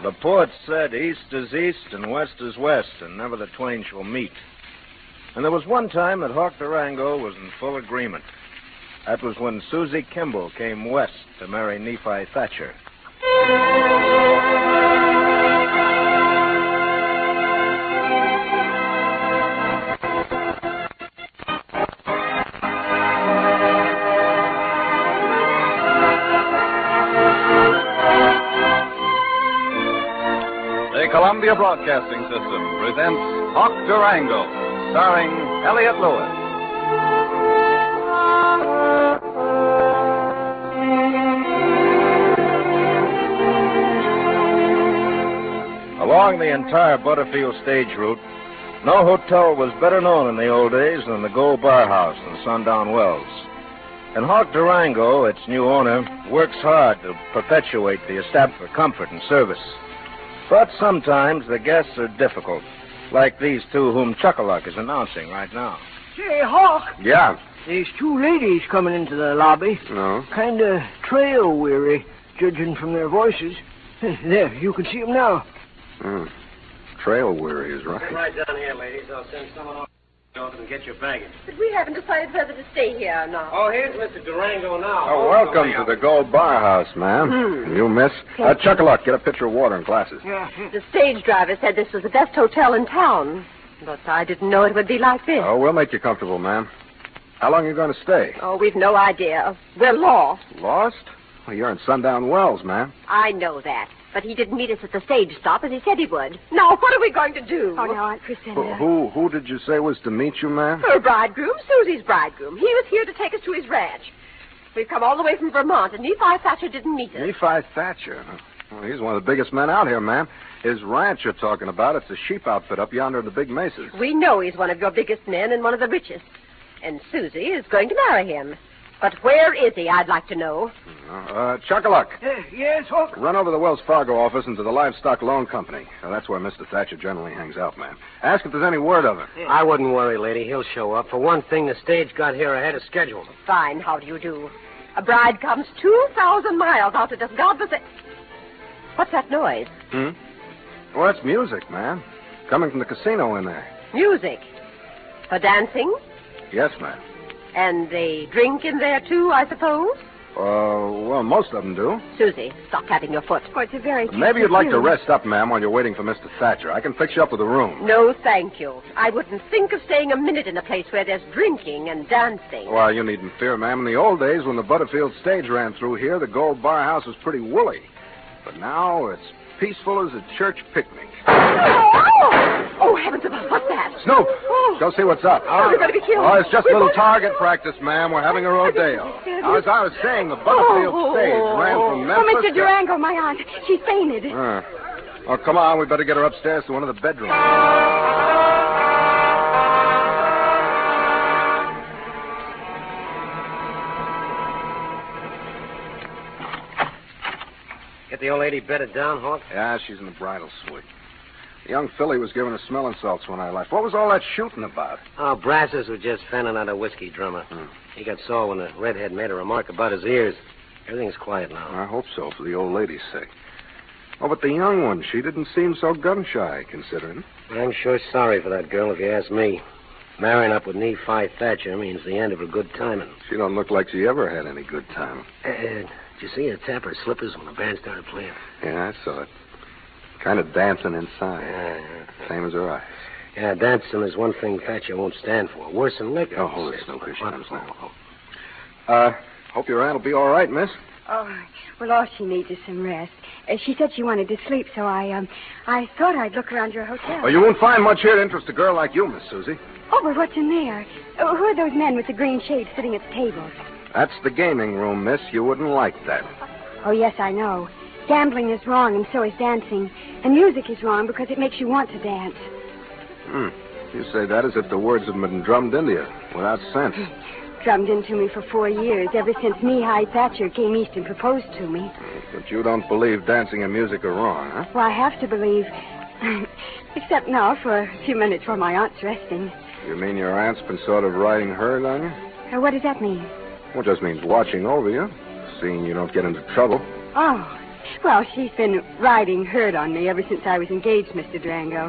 The poet said, east is east and west is west, and never the twain shall meet. And there was one time that Hawk Durango was in full agreement. That was when Susie Kimball came west to marry Nephi Thatcher. The Columbia Broadcasting System presents Hawk Durango, starring Elliott Lewis. Along the entire Butterfield stage route, no hotel was better known in the old days than the Gold Bar House in Sundown Wells. And Hawk Durango, its new owner, works hard to perpetuate the established for comfort and service. But sometimes the guests are difficult, like these two whom Chuck-a-Luck is announcing right now. Say, Hawk, Yeah. there's two ladies coming into the lobby. No? Kind of trail-weary, judging from their voices. There, you can see them now. Trail weary is right. Right down here, ladies. I'll send someone off and get your baggage. But we haven't decided whether to stay here or not. Oh, here's Mr. Durango now. Oh, welcome to the Gold Bar House, ma'am. You, miss. Chuck-a-Luck, get a pitcher of water and glasses. Yeah. The stage driver said this was the best hotel in town. But I didn't know it would be like this. Oh, we'll make you comfortable, ma'am. How long are you going to stay? Oh, we've no idea. We're lost. Lost? Well, you're in Sundown Wells, ma'am. I know that. But he didn't meet us at the stage stop as he said he would. Now, what are we going to do? Oh, now, Aunt Priscilla. Who did you say was to meet you, ma'am? Her bridegroom, Susie's bridegroom. He was here to take us to his ranch. We've come all the way from Vermont, and Nephi Thatcher didn't meet us. Nephi Thatcher. Well, he's one of the biggest men out here, ma'am. His ranch you're talking about, it's a sheep outfit up yonder in the big mesas. We know he's one of your biggest men and one of the richest. And Susie is going to marry him. But where is he, I'd like to know. Chuck-a-Luck. Yes, Hawk? Run over to the Wells Fargo office and to the Livestock Loan Company. That's where Mr. Thatcher generally hangs out, ma'am. Ask if there's any word of him. I wouldn't worry, lady. He'll show up. For one thing, the stage got here ahead of schedule. Fine, how do you do? A bride comes 2,000 miles out to this godless... What's that noise? Well, that's music, ma'am. Coming from the casino in there. Music. For dancing? Yes, ma'am. And they drink in there, too, I suppose? Well, most of them do. Susie, stop tapping your foot. Oh, it's a very Maybe you'd like to tune. rest up, ma'am, while you're waiting for Mr. Thatcher. I can fix you up with a room. No, thank you. I wouldn't think of staying a minute in a place where there's drinking and dancing. Well, you needn't fear, ma'am. In the old days, when the Butterfield stage ran through here, the Gold Bar House was pretty woolly. But now it's peaceful as a church picnic. Oh, heavens above, what's that? Snoop, go see what's up. Oh, we're going to be killed. Oh, it's just a little target practice, ma'am. We're having a rodeo. Now, as I was saying, the Butterfield stage ran from Memphis... Oh, Mr. Durango, my aunt. She fainted. Oh, come on. We better get her upstairs to one of the bedrooms. Get the old lady bedded down, Hawk? Yeah, she's in the bridal suite. The young filly was giving us smelling salts when I left. What was all that shooting about? Oh, Brasses was just fanning out a whiskey drummer. He got sore when the redhead made a remark about his ears. Everything's quiet now. I hope so, for the old lady's sake. Oh, but the young one, she didn't seem so gun-shy, considering. I'm sure sorry for that girl, if you ask me. Marrying up with Nephi Thatcher means the end of her good timing. She don't look like she ever had any good time. Did you see her tap her slippers when the band started playing? Yeah, I saw it. Kind of dancing inside. Same as her eyes. Yeah, dancing is one thing Thatcher won't stand for. Worse than liquor. Oh, hold it, Snoop. Here she comes now. Hope your aunt will be all right, miss. Oh, well, all she needs is some rest. She said she wanted to sleep, so I thought I'd look around your hotel. Oh, you won't find much here to interest a girl like you, Miss Susie. Oh, but what's in there? Oh, who are those men with the green shades sitting at the tables? That's the gaming room, miss. You wouldn't like that. Oh, yes, I know. Gambling is wrong, and so is dancing. And music is wrong because it makes you want to dance. You say that as if the words have been drummed into you, without sense. Drummed into me for 4 years, ever since Nephi Thatcher came east and proposed to me. But you don't believe dancing and music are wrong, huh? Well, I have to believe. Except now for a few minutes while my aunt's resting. You mean your aunt's been sort of riding herd on you? What does that mean? Well, it just means watching over you, seeing you don't get into trouble. Oh, Well, she's been riding herd on me ever since I was engaged, Mr. Durango.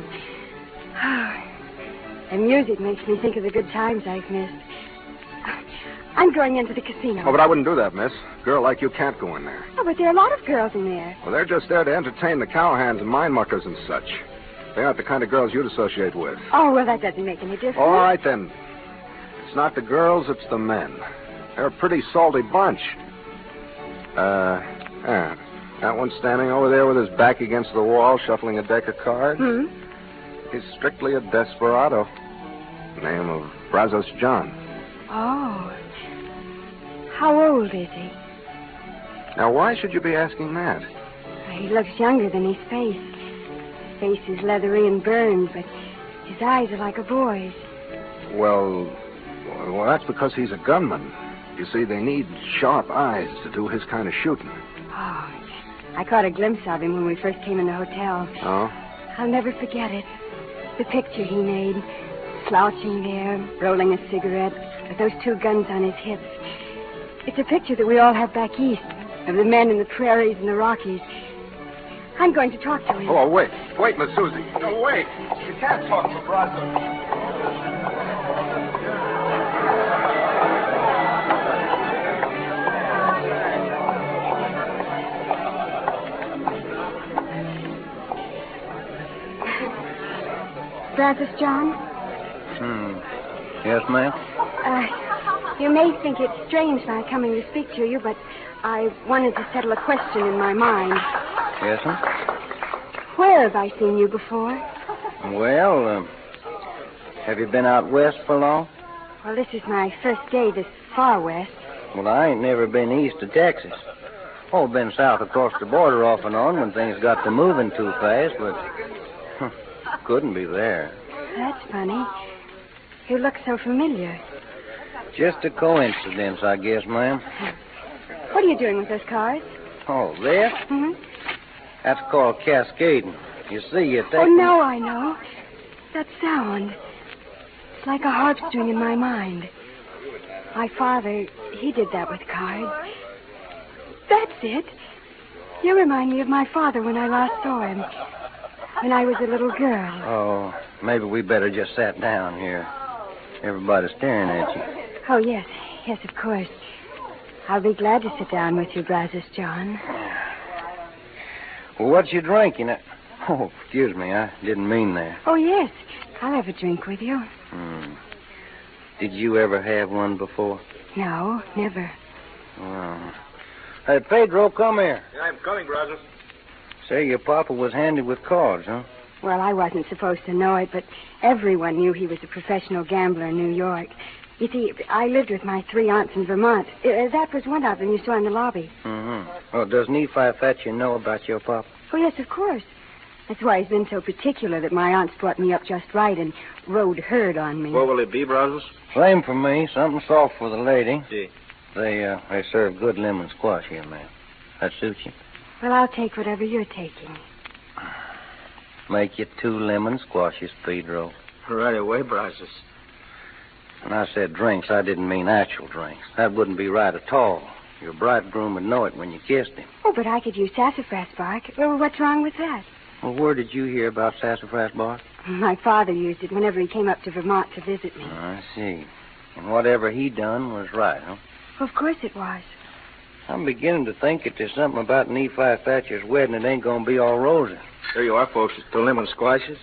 The music makes me think of the good times I've missed. I'm going into the casino. Oh, but I wouldn't do that, miss. A girl like you can't go in there. Oh, but there are a lot of girls in there. Well, they're just there to entertain the cowhands and mine muckers and such. They aren't the kind of girls you'd associate with. Oh, well, that doesn't make any difference. All right, then. It's not the girls, it's the men. They're a pretty salty bunch. Yeah. That one standing over there with his back against the wall, shuffling a deck of cards. He's strictly a desperado. Name of Brazos John. Oh. How old is he? Now, why should you be asking that? He looks younger than his face. His face is leathery and burned, but his eyes are like a boy's. Well, that's because he's a gunman. You see, they need sharp eyes to do his kind of shooting. Oh, I caught a glimpse of him when we first came in the hotel. Oh? I'll never forget it. The picture he made, slouching there, rolling a cigarette, with those two guns on his hips. It's a picture that we all have back east, of the men in the prairies and the Rockies. I'm going to talk to him. Oh, wait. Wait, Miss Susie. No, wait. You can't talk to Brazos. Brazos John? Yes, ma'am? You may think it's strange my coming to speak to you, but I wanted to settle a question in my mind. Yes, ma'am? Where have I seen you before? Well, have you been out west for long? Well, this is my first day this far west. Well, I ain't never been east of Texas. Oh, been south across the border off and on when things got to moving too fast, but couldn't be there. That's funny. You look so familiar. Just a coincidence, I guess, ma'am. What are you doing with those cards? Oh, this? Mm-hmm. That's called cascading. You see, you take... Oh, no, I know. That sound. It's like a harp string in my mind. My father, he did that with cards. That's it. You remind me of my father when I last saw him. When I was a little girl. Oh, maybe we better just sat down here. Everybody's staring at you. Oh, yes. Yes, of course. I'll be glad to sit down with you, Brazos John. Well, what you drinking? Oh, excuse me. I didn't mean that. Oh, yes. I'll have a drink with you. Did you ever have one before? No, never. Oh. Hey, Pedro, come here. Yeah, I'm coming, Brazos. Say, your papa was handy with cards, huh? Well, I wasn't supposed to know it, but everyone knew he was a professional gambler in New York. You see, I lived with my 3 aunts in Vermont. That was one of them you saw in the lobby. Well, does Nephi Thatcher know about your papa? Oh, yes, of course. That's why he's been so particular that my aunts brought me up just right and rode herd on me. What will it be, Brazos? Same for me. Something soft for the lady. Gee. They serve good lemon squash here, ma'am. That suits you? Well, I'll take whatever you're taking. Make you 2 lemon squashes, Pedro. Right away, Brazos. When I said drinks, I didn't mean actual drinks. That wouldn't be right at all. Your bridegroom would know it when you kissed him. Oh, but I could use sassafras bark. Well, what's wrong with that? Well, where did you hear about sassafras bark? My father used it whenever he came up to Vermont to visit me. I see. And whatever he done was right, huh? Of course it was. I'm beginning to think that there's something about Nephi Thatcher's wedding that ain't going to be all rosy. There you are, folks. 2 lemon squashes.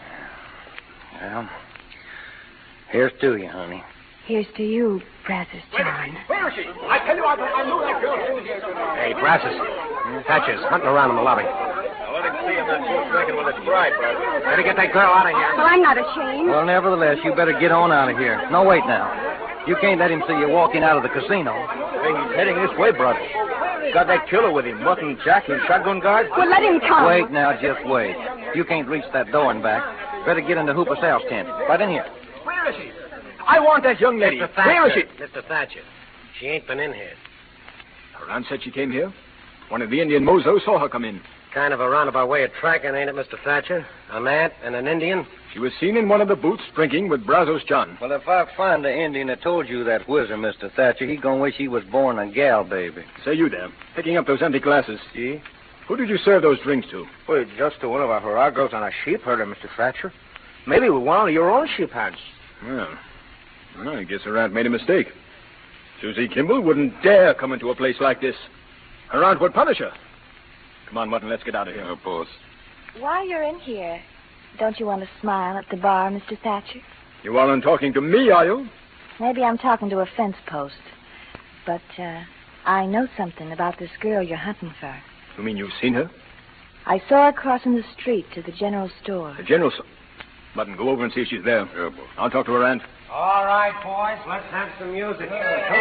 Well, here's to you, honey. Here's to you, Brazos John. Where is she? I tell you, I knew that girl. Hey, Brazos. Thatcher's hunting around in the lobby. Now, let him see him that boat drinking with his bride, Brazos. Better get that girl out of here. Well, I'm not ashamed. Well, nevertheless, you better get on out of here. No, wait now. You can't let him see you walking out of the casino. Hey, he's heading this way, brother. Got that killer with him, Mutt and Jack and shotgun guards. Well, let him come. Wait now, just wait. You can't reach that door and back. Better get into Hooper Sal's tent. Right in here. Where is she? I want that young lady. Mr. Thatcher. Where is she? Mr. Thatcher. She ain't been in here. Her aunt said she came here. One of the Indian mozos saw her come in. Kind of a roundabout way of tracking, ain't it, Mr. Thatcher? An aunt and an Indian? She was seen in one of the booths drinking with Brazos John. Well, if I find the Indian that told you that whizzer, Mr. Thatcher, he gonna wish he was born a gal baby. Say you there, picking up those empty glasses. See? Who did you serve those drinks to? Well, just to one of our Haragos on a sheep herder, Mr. Thatcher. Maybe with one of your own sheep hands. Well, I guess her aunt made a mistake. Susie Kimball wouldn't dare come into a place like this. Her aunt would punish her. Come on, Mutton, let's get out of here. Of course. While you're in here, don't you want to smile at the bar, Mr. Thatcher? You aren't talking to me, are you? Maybe I'm talking to a fence post. But, I know something about this girl you're hunting for. You mean you've seen her? I saw her crossing the street to the general store. The general store? Mutton, go over and see if she's there. Yeah, boss. I'll talk to her aunt. All right, boys, let's have some music.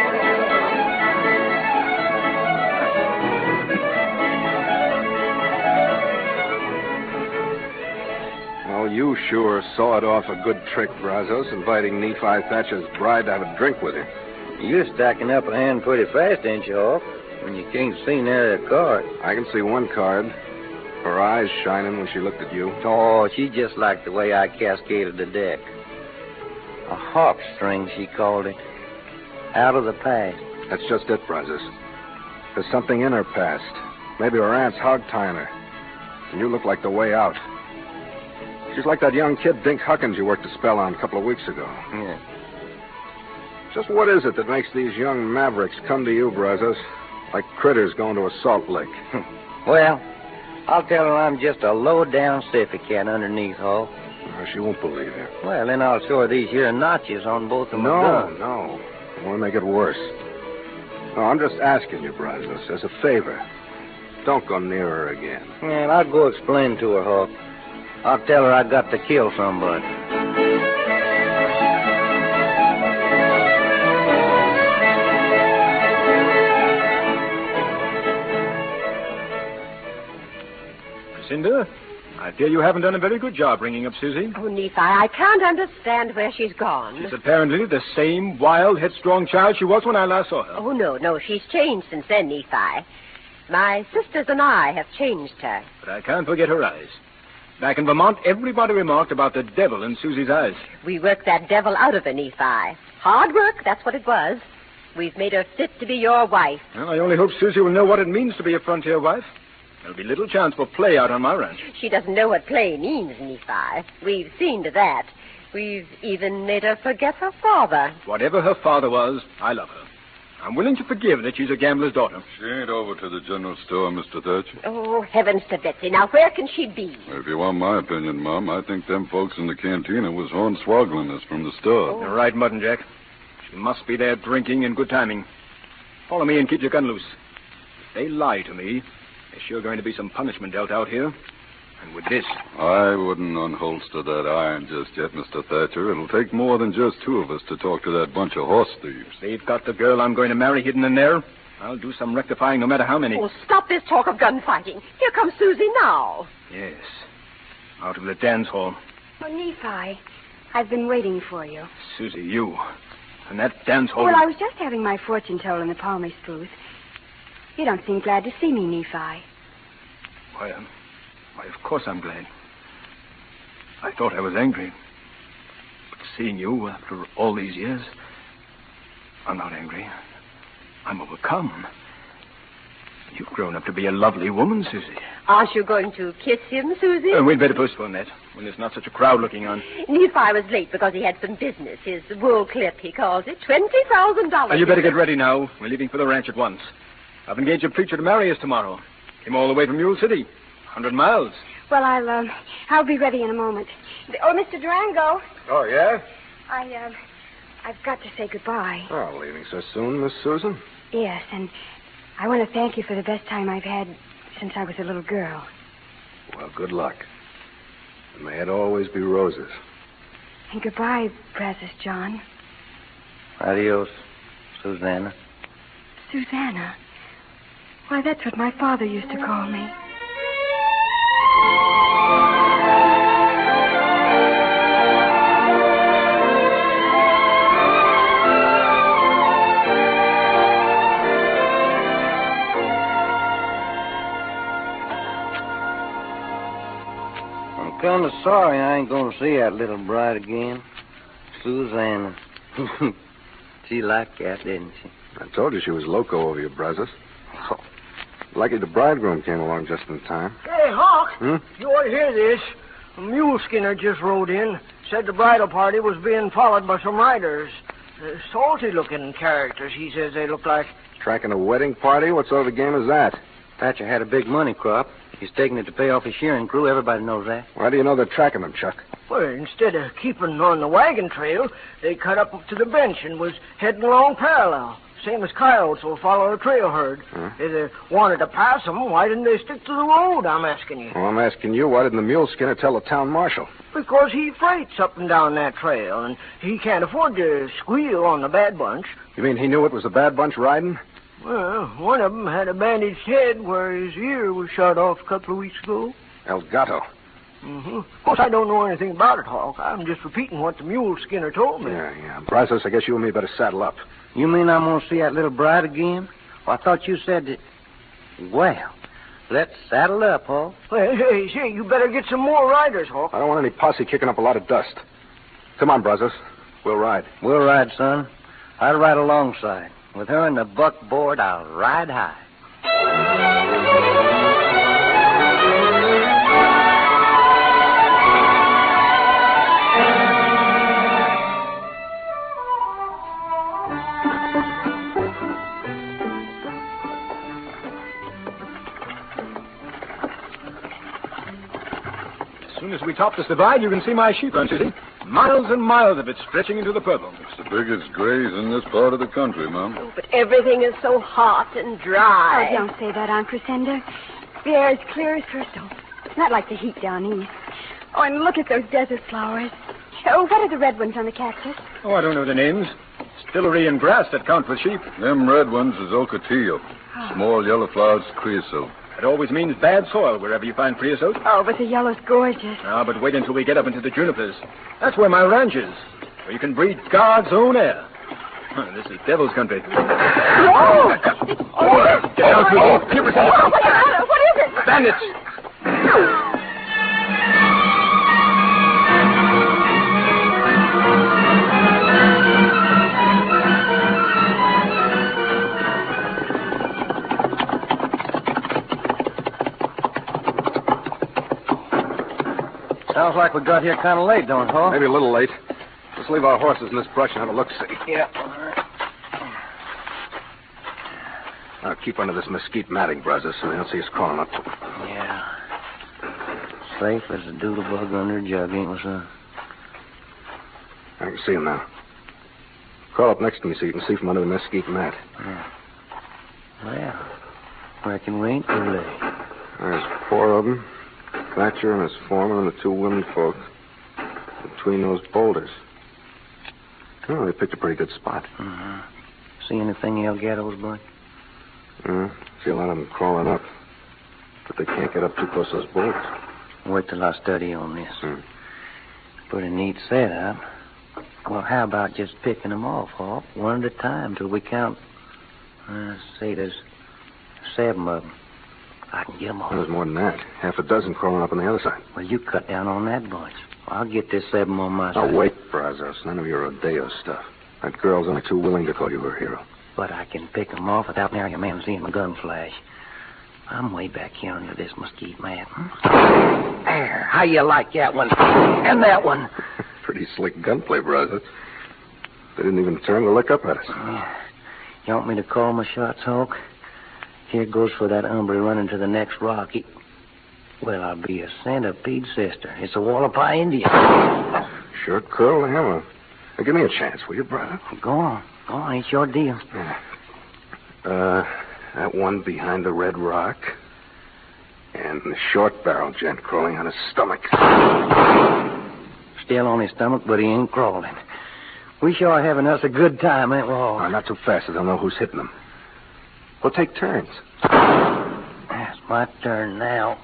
Well, you sure sawed off a good trick, Brazos, inviting Nephi Thatcher's bride to have a drink with you. You're stacking up a hand pretty fast, ain't you, Hawk? When you can't see nary a card. I can see one card. Her eyes shining when she looked at you. Oh, she just liked the way I cascaded the deck. A harp string, she called it. Out of the past. That's just it, Brazos. There's something in her past. Maybe her aunt's hog-tying her. And you look like the way out. She's like that young kid, Dink Huckins, you worked a spell on a couple of weeks ago. Yeah. Just what is it that makes these young mavericks come to you, Brazos, like critters going to a salt lick? Well, I'll tell her I'm just a low-down stiffy cat underneath, Hawk. She won't believe you. Well, then I'll show her these here notches on both of my guns. No. I want to make it worse. No, I'm just asking you, Brazos, as a favor. Don't go near her again. Yeah, I'll go explain to her, Hawk. I'll tell her I got to kill somebody. Lucinda, I fear you haven't done a very good job bringing up Susie. Oh, Nephi, I can't understand where she's gone. She's apparently the same wild, headstrong child she was when I last saw her. Oh, no, she's changed since then, Nephi. My sisters and I have changed her. But I can't forget her eyes. Back in Vermont, everybody remarked about the devil in Susie's eyes. We worked that devil out of her, Nephi. Hard work, that's what it was. We've made her fit to be your wife. Well, I only hope Susie will know what it means to be a frontier wife. There'll be little chance for play out on my ranch. She doesn't know what play means, Nephi. We've seen to that. We've even made her forget her father. Whatever her father was, I love her. I'm willing to forgive that she's a gambler's daughter. She ain't over to the general store, Mr. Thatcher. Oh, heavens to Betsy. Now, where can she be? If you want my opinion, Mom, I think them folks in the cantina was hornswoggling us from the store. You're right, Mutton Jack. She must be there drinking in good timing. Follow me and keep your gun loose. If they lie to me, there's sure going to be some punishment dealt out here. And with this... I wouldn't unholster that iron just yet, Mr. Thatcher. It'll take more than just two of us to talk to that bunch of horse thieves. They've got the girl I'm going to marry hidden in there. I'll do some rectifying no matter how many. Oh, stop this talk of gunfighting. Here comes Susie now. Yes. Out of the dance hall. Oh, Nephi, I've been waiting for you. Susie, you. And that dance hall... Well, I was just having my fortune told in the Palmer's booth. You don't seem glad to see me, Nephi. Why, of course I'm glad. I thought I was angry. But seeing you after all these years, I'm not angry. I'm overcome. You've grown up to be a lovely woman, Susie. Aren't you going to kiss him, Susie? We'd better postpone that when there's not such a crowd looking on. Nephi was late because he had some business. His wool clip, he calls it. $20,000. You better get ready now. We're leaving for the ranch at once. I've engaged a preacher to marry us tomorrow. Came all the way from Mule City. 100 miles. Well, I'll be ready in a moment. Oh, Mr. Durango. Oh, yeah? I've got to say goodbye. Oh, leaving so soon, Miss Susan? Yes, and I want to thank you for the best time I've had since I was a little girl. Well, good luck. And may it always be roses. And goodbye, Brazos John. Adios, Susanna. Susanna? Why, that's what my father used to call me. I'm kind of sorry I ain't going to see that little bride again. Susanna. She liked that, didn't she? I told you she was loco over you, Brazos. Oh, Lucky the bridegroom came along just in time. Hey, Hawk. Hmm? You ought to hear this. A mule skinner just rode in. Said the bridal party was being followed by some riders. Salty-looking characters, he says they look like. Tracking a wedding party? What sort of a game is that? Thatcher had a big money crop. He's taking it to pay off his shearing crew. Everybody knows that. Why do you know they're tracking them, Chuck? Well, instead of keeping on the wagon trail, they cut up to the bench and was heading along parallel. Same as coyotes will follow a trail herd. Huh? If they wanted to pass them, why didn't they stick to the road, I'm asking you? Well, I'm asking you, why didn't the mule skinner tell the town marshal? Because he freights up and down that trail, and he can't afford to squeal on the bad bunch. You mean he knew it was the bad bunch riding? Well, one of them had a bandaged head where his ear was shot off a couple of weeks ago. El Gato. Mm-hmm. Of course, I don't know anything about it, Hawk. I'm just repeating what the mule skinner told me. Yeah. Brazos, I guess you and me better saddle up. You mean I'm going to see that little bride again? Well, I thought you said that... Well, let's saddle up, Hawk. Hey, you better get some more riders, Hawk. I don't want any posse kicking up a lot of dust. Come on, Brazos. We'll ride. We'll ride, son. I'll ride alongside. With her in the buckboard, I'll ride high. As soon as we top this divide, you can see my sheep run, Susie. Miles and miles of it stretching into the purple. It's the biggest graze in this part of the country, Mom. Oh, but everything is so hot and dry. Oh, don't say that, Aunt Crescenda. The air is clear as crystal. Not like the heat down east. Oh, and look at those desert flowers. Oh, what are the red ones on the cactus? Oh, I don't know the names. Stillery and grass that count for sheep. Them red ones is ocotillo. Small yellow flowers, creosote. It always means bad soil wherever you find creosote. Oh, but the yellow's gorgeous. Ah, but wait until we get up into the junipers. That's where my ranch is, where you can breathe God's own air. This is devil's country. Oh! Get down, Susie. Keep it down. What is it? Bandits. Sounds like we got here kind of late, don't it, Hawk? Maybe a little late. Let's leave our horses in this brush and have a look-see. Yeah. Now, keep under this mesquite matting, Brazos, so they don't see us crawling up. Yeah. Safe as a doodlebug under a jug, ain't we, son? I can see him now. Crawl up next to me so you can see from under the mesquite mat. Yeah. Well, reckon we ain't too late. There's 4 of them. Thatcher and his foreman and the 2 women folk. Between those boulders. Oh, they picked a pretty good spot. Uh-huh. See anything in El Gato's bunch? See a lot of them crawling up. But they can't get up too close to those boulders. Wait till I study on this. Pretty neat setup. Well, how about just picking them off, Hawk, one at a time till we count... say there's 7 of them. I can get them all. There's more than that. Half a dozen crawling up on the other side. Well, you cut down on that bunch. I'll get this 7 on my Now, side. wait, Brazos. None of your rodeo stuff. That girl's only too willing to call you her hero. But I can pick them off without nary a man seeing my gun flash. I'm way back here under this mesquite mat. There. How you like that one? And that one. Pretty slick gunplay, Brazos. They didn't even turn to look up at us. Yeah. You want me to call my shots, Hawk? Here goes for that hombre running to the next rock. Well, I'll be a centipede sister. It's a Wallapai Indian. Sure curl the hammer. Now, give me a chance, will you, brother? Go on. Go on. It's your deal. That one behind the red rock. And the short-barreled gent crawling on his stomach. Still on his stomach, but he ain't crawling. We sure are having us a good time, ain't we all? Not too fast, so they'll know who's hitting them. We'll take turns. It's my turn now.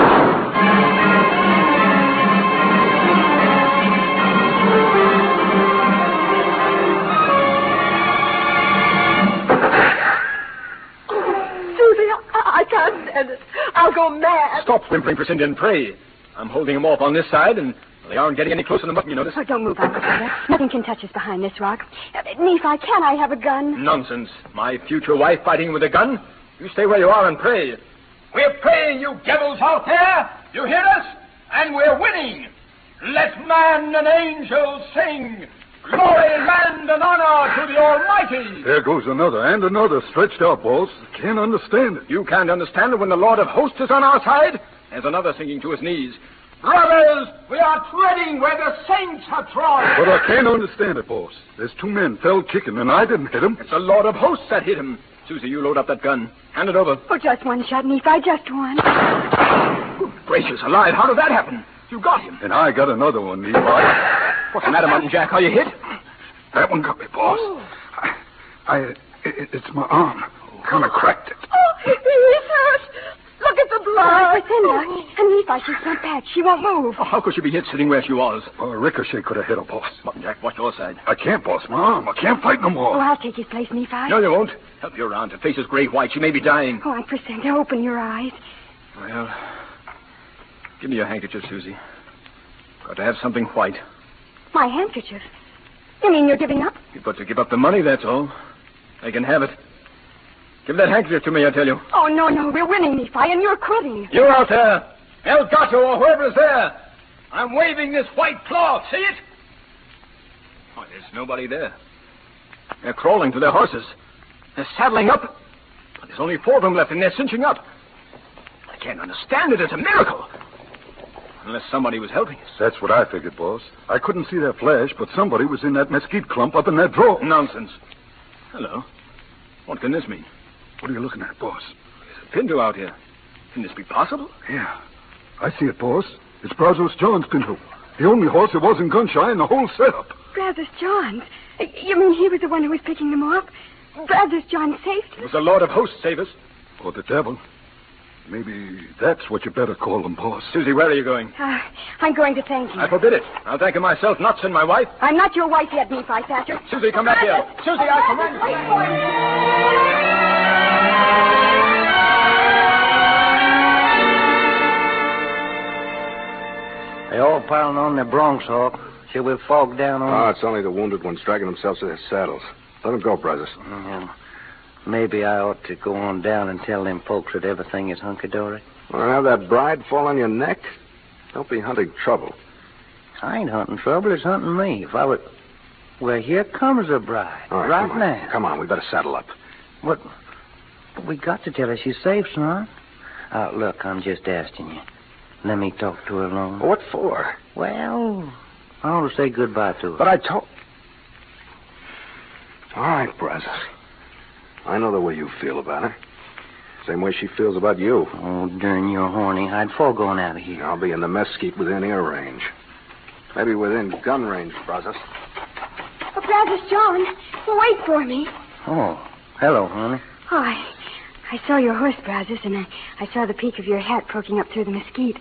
Susie, I can't stand it. I'll go mad. Stop whimpering, Crescenda, and pray. I'm holding them off on this side, and they aren't getting any closer than the button, you notice. Oh, don't move, Aunt Crescenda. Nothing can touch us behind this rock. Nephi, can I have a gun? Nonsense. My future wife fighting with a gun? You stay where you are and pray. We're praying, you devils out there. You hear us? And we're winning. Let man and angels sing. Glory, land, and honor to the Almighty. There goes another and another stretched out, boss. Can't understand it. You can't understand it when the Lord of Hosts is on our side? There's another sinking to his knees. Brothers, we are treading where the saints have trod. But I can't understand it, boss. There's two men fell kicking, and I didn't hit him. It's the Lord of Hosts that hit him. Susie, you load up that gun. Hand it over. Oh, just one shot, Nephi, just one. Gracious alive, how did that happen? You got him. And I got another one, Nephi. What's the matter, Mountain Jack? Are you hit? That one got me, boss. It's my arm. Kind of cracked it. Oh, he's hurt. Look at the blood. Lucinda, and Nephi, she's not back. She won't move. Oh, how could she be hit sitting where she was? Well, a ricochet could have hit her, boss. Mountain Jack, watch your side. I can't, boss. My arm. I can't fight no more. Oh, I'll take his place, Nephi. No, you won't. Help your aunt. Her face is gray-white. She may be dying. Oh, Aunt Priscilla, open your eyes. Well, give me your handkerchief, Susie. Got to have something white. My handkerchief? You mean you're giving up? You've got to give up the money, that's all. I can have it. Give that handkerchief to me, I tell you. Oh, no, we're winning, Nephi, and you're quitting. You out there, El Gato or whoever is there. I'm waving this white cloth. See it? Oh, there's nobody there. They're crawling to their horses. They're saddling up. There's only 4 of them left, and they're cinching up. I can't understand it. It's a miracle. Unless somebody was helping us. That's what I figured, boss. I couldn't see their flash, but somebody was in that mesquite clump up in that drawer. Nonsense. Hello. What can this mean? What are you looking at, boss? There's a Pinto out here. Can this be possible? Yeah. I see it, boss. It's Brazos John's Pinto. The only horse that wasn't gun-shy in the whole setup. Brazos John's? You mean he was the one who was picking them up? Brazos John saved It was the Lord of Hosts save us. Or the devil. Maybe that's what you better call them, boss. Susie, where are you going? I'm going to thank you. I forbid it. I'll thank him myself, not send my wife. I'm not your wife yet, Nephi Thatcher. Susie, come back here. Susie, I command They all piling on their broncs, Hawk. Shall we fog down on them? Oh, it's only the wounded ones dragging themselves to their saddles. Let them go, Brazos. Maybe I ought to go on down and tell them folks that everything is hunky-dory. Want to have that bride fall on your neck? Don't be hunting trouble. I ain't hunting trouble. It's hunting me. If I were... Well, here comes the bride. All right, come on. now. Come on, we better saddle up. What? We got to tell her she's safe, son. Look, I'm just asking you. Let me talk to her alone. What for? Well, I want to say goodbye to her. But I told... All right, Brazos. I know the way you feel about her. Same way she feels about you. Oh, darn your horny hide. Before going out of here. I'll be in the mesquite within ear range. Maybe within gun range, Brazos. Oh, Brazos John, wait for me. Oh, hello, honey. Oh, I saw your horse, Brazos, and I saw the peak of your hat poking up through the mesquite.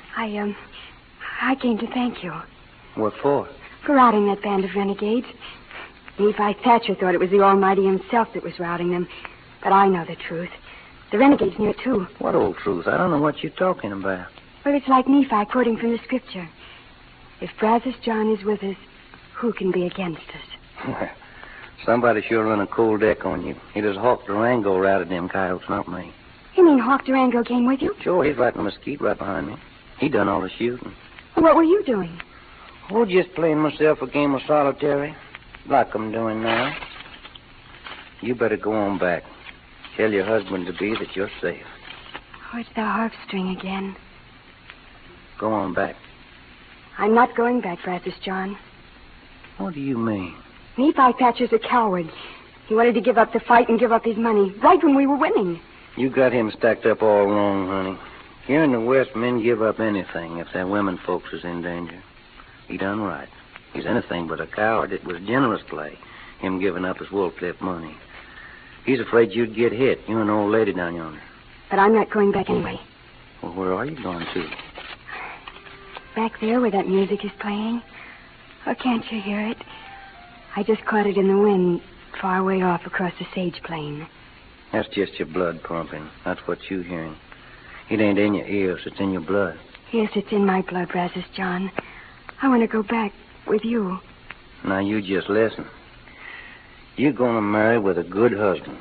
I came to thank you. What for? For routing that band of renegades. Nephi Thatcher thought it was the Almighty himself that was routing them. But I know the truth. The renegades knew it, too. What old truth? I don't know what you're talking about. Well, it's like Nephi quoting from the scripture. If Brazos John is with us, who can be against us? Somebody sure run a cold deck on you. It is Hawk Durango routed them coyotes, not me. You mean Hawk Durango came with you? Sure, he's right in the mesquite right behind me. He done all the shooting. What were you doing? Oh, just playing myself a game of solitary. Like I'm doing now. You better go on back. Tell your husband-to-be that you're safe. Oh, it's the harp string again. Go on back. I'm not going back, Brazos John. What do you mean? Nephi Thatcher's a coward. He wanted to give up the fight and give up his money, right when we were winning. You got him stacked up all wrong, honey. Here in the West, men give up anything if their women folks is in danger. He done right. He's anything but a coward. It was generous play, him giving up his Wolf Cliff money. He's afraid you'd get hit, you and the old lady down yonder. But I'm not going back anyway. Well, where are you going to? Back there where that music is playing. Oh, can't you hear it? I just caught it in the wind far way off across the sage plain. That's just your blood pumping. That's what you're hearing. It ain't in your ears. It's in your blood. Yes, it's in my blood, Brazos John. I want to go back with you. Now, you just listen. You're going to marry with a good husband.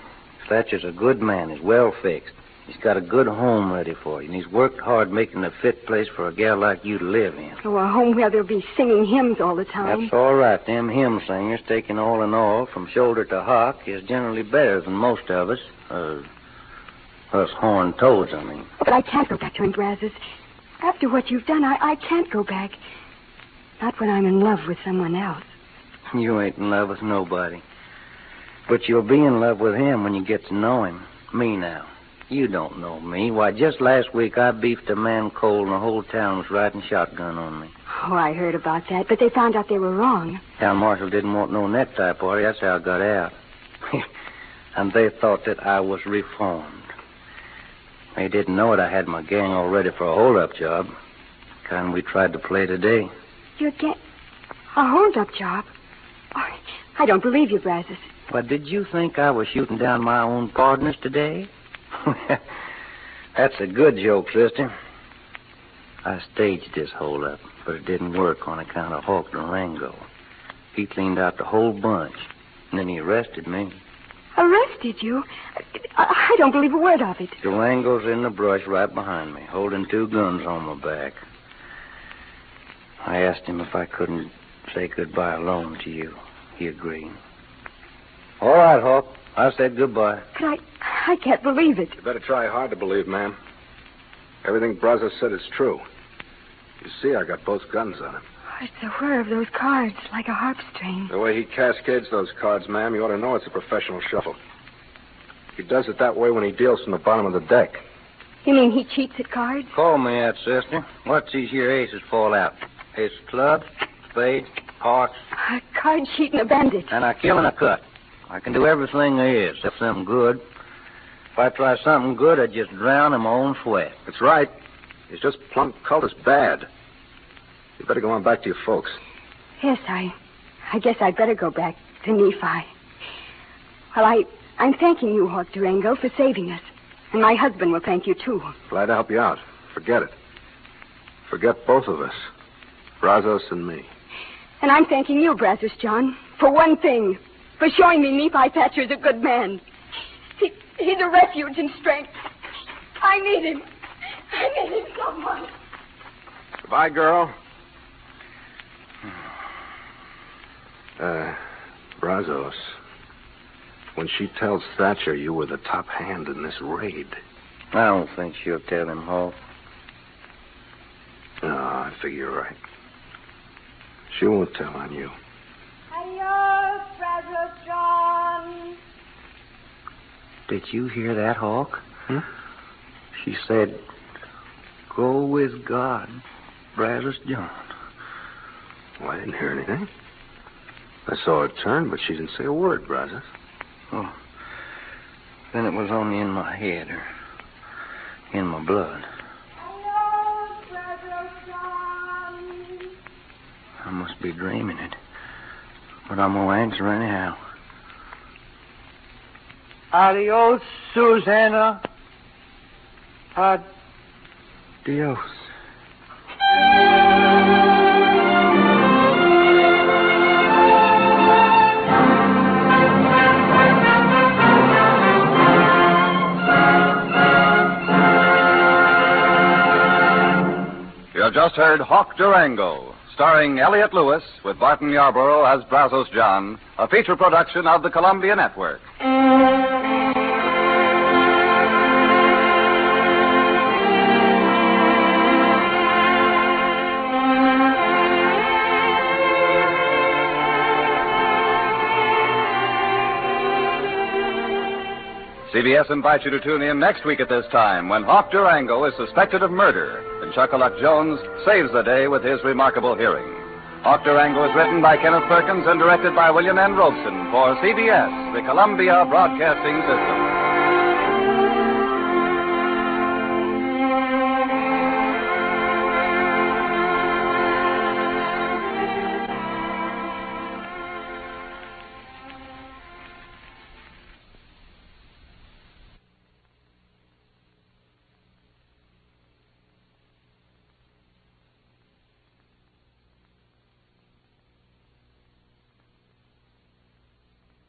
Thatcher's a good man. He's well fixed. He's got a good home ready for you, and he's worked hard making a fit place for a gal like you to live in. Oh, a home where they'll be singing hymns all the time. That's all right. Them hymn singers, taking all in all, from shoulder to hock, is generally better than most of us. Us horned toads, I mean. But I can't go back to him, Brazos. After what you've done, I can't go back. Not when I'm in love with someone else. You ain't in love with nobody. But you'll be in love with him when you get to know him. Me now. You don't know me. Why, just last week I beefed a man cold and the whole town was riding shotgun on me. Oh, I heard about that, but they found out they were wrong. Town marshal didn't want no necktie party. That's how I got out. And they thought that I was reformed. They didn't know it. I had my gang all ready for a hold-up job. Kind we tried to play today. Your gang? A hold-up job? Oh, I don't believe you, Brazos. But did you think I was shooting down my own partners today? That's a good joke, sister. I staged this hold-up, but it didn't work on account of Hawk Durango. He cleaned out the whole bunch, and then he arrested me. Arrested you? I don't believe a word of it. Durango's in the brush right behind me, holding 2 guns on my back. I asked him if I couldn't say goodbye alone to you. He agreed. All right, Hawk. I said goodbye. But I can't believe it. You better try hard to believe, ma'am. Everything Brazos said is true. You see, I got both guns on him. Oh, it's the whir of those cards, like a harp string. The way he cascades those cards, ma'am, you ought to know it's a professional shuffle. He does it that way when he deals from the bottom of the deck. You mean he cheats at cards? Call me that, sister. What's these here aces fall out? Ace of clubs, spades, hearts. A card cheat and a bandit. And I kill and I cut. I can do everything there is, except something good. If I try something good, I just drown in my own sweat. That's right. He's just plumb cultist bad. You better go on back to your folks. Yes, I guess I'd better go back to Nephi. Well, I'm thanking you, Hawk Durango, for saving us. And my husband will thank you, too. Glad to help you out. Forget it. Forget both of us. Brazos and me. And I'm thanking you, Brazos John, for one thing. For showing me Nephi Thatcher's a good man. He's a refuge and strength. I need him. I need him so much. Goodbye, girl. Brazos, when she tells Thatcher you were the top hand in this raid. I don't think she'll tell him, Hawk. No, I figure you're right. She won't tell on you. Adios, Brazos John. Did you hear that, Hawk? Hmm? She said, go with God, Brazos John. Well, I didn't hear anything. I saw her turn, but she didn't say a word, Brazos. Oh. Then it was only in my head or in my blood. Adios, Brazos John. I must be dreaming it. But I'm going to answer anyhow. Adios, Susanna. Adios. You have just heard Hawk Durango, starring Elliott Lewis with Barton Yarborough as Brazos John, a feature production of the Columbia Network. CBS invites you to tune in next week at this time when Hawk Durango is suspected of murder and Chuck-a-Luck Jones saves the day with his remarkable hearing. Hawk Durango is written by Kenneth Perkins and directed by William N. Robeson for CBS, the Columbia Broadcasting System.